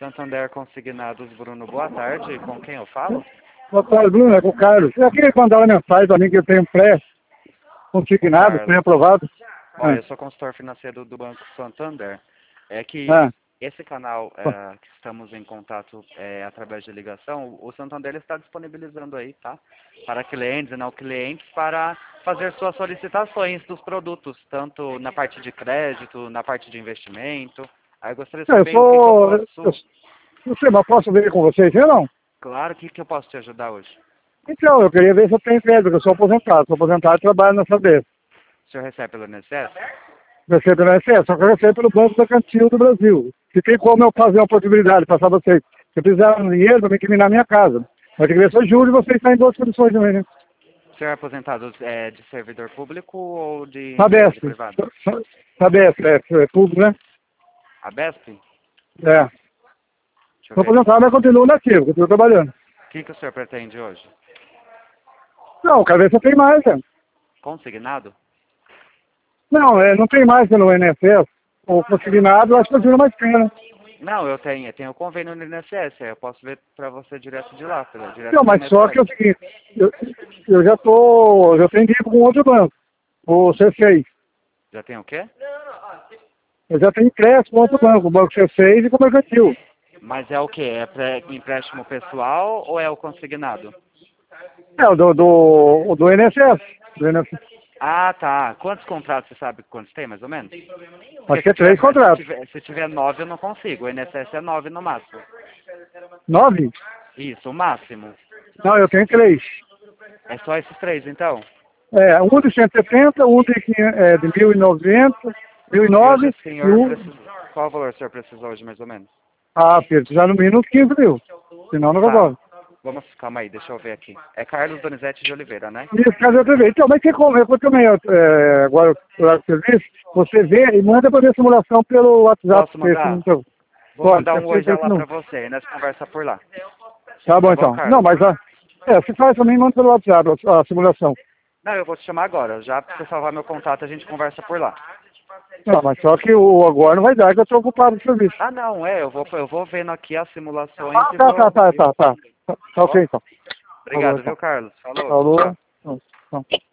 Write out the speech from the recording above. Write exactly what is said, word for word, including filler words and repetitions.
Santander Consignados, Bruno, boa tarde. Com quem eu falo? Boa tarde, Bruno, é com o Carlos. Eu queria mandar uma mensagem para mim que eu tenho pré-consignado, Carlos. pré-aprovado. Olha, Ah. eu sou consultor financeiro do Banco Santander. É que Ah. esse canal é, que estamos em contato é, através de ligação, o Santander está disponibilizando aí, tá? Para clientes e não clientes, para fazer suas solicitações dos produtos, tanto na parte de crédito, na parte de investimento. Aí eu gostaria de Eu saber o que, que eu sou... posso... Eu, não sei, mas posso ver com vocês, eu não? Claro, o que, que eu posso te ajudar hoje? Então, eu queria ver se eu tenho crédito, porque eu sou aposentado. Sou aposentado e trabalho nessa vez. O senhor recebe pelo I N S S? Recebo pelo I N S S, só que eu recebo pelo Banco Mercantil do Brasil. Se tem como eu fazer uma possibilidade de passar vocês. Se eu precisar de dinheiro para me incriminar minha casa. Mas tem que ver se eu juro e vocês estão em boas condições também, né? O senhor é aposentado é, de servidor público ou de empresa Sabesp. privada? Sabesp, é, é público, né? A BESP? É. Deixa eu Estou ver aqui. aposentado, mas continuo nativo, continuo trabalhando. O que, que o senhor pretende hoje? Não, quero ver se eu tenho mais, né? Consignado? Não, é, não tem mais pelo I N S S. Ou consignado, eu acho que eu juro mais pena. Não, eu tenho, eu tenho o convênio no I N S S, eu posso ver pra você direto de lá, pela, direto Não, do mas só I N S S. que é o seguinte, eu, eu já tô, eu tenho dinheiro com outro banco, o C seis. Já tem o quê? Eu já tenho crédito com outro banco, o Banco C seis e com o Mercantil. Mas é o quê? É pré, empréstimo pessoal ou é o consignado? É, o do, do, o do I N S S. Do I N S S. Ah, tá. Quantos contratos você sabe quantos tem, mais ou menos? Porque Acho que se é três tiver, se contratos. tiver, se tiver nove eu não consigo, o I N S S é nove no máximo. Nove? Isso, o máximo. Não, eu tenho três. É só esses três, então? É, um de cento e setenta, um de, quinhentos, é, de mil e noventa, mil e E hoje nove o e senhor um... precisa... Qual valor o senhor precisa hoje, mais ou menos? Ah, Pedro, já no mínimo uns quinze mil. Senão não resolve. Tá. Vamos, calma aí, deixa eu ver aqui. É Carlos Donizete de Oliveira, né? Isso, cadê eu também? Então, mas tem como? Eu também, é, agora, o serviço, você vê e manda para ver a simulação pelo WhatsApp. Posso mandar? Então, Vou pode, mandar um oi aceita já isso lá não. pra você, e nós conversa por lá. Tá bom, Tá bom, então. Carlos? Não, mas a, é, se faz também, manda pelo WhatsApp a, a simulação. Não, eu vou te chamar agora. Já pra você salvar meu contato, a gente conversa por lá. Não, mas só que o agora não vai dar, que eu estou ocupado com o serviço. Ah, não, é. Eu vou, eu vou vendo aqui as simulações Ah, e tá, vou... tá, tá, tá, tá. Tá, tá ok, então. Obrigado, Falou, então. viu, Carlos? Falou. Falou. Tchau. Não, não.